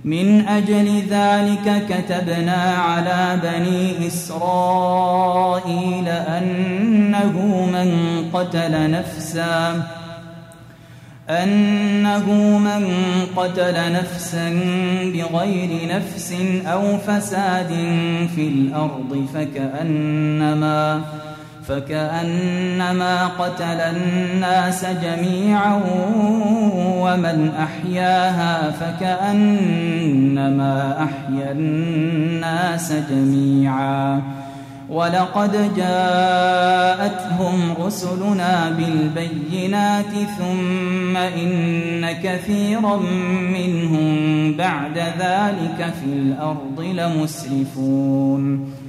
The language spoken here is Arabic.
من أجل ذلك كتبنا على بني إسرائيل أنه من قتل نفسا بغير نفس أو فساد في الأرض فكأنما قتل الناس جميعا ومن أحياها فكأنما أحيا الناس جميعا ولقد جاءتهم رسلنا بالبينات ثم إن كثيرا منهم بعد ذلك في الأرض لمسرفون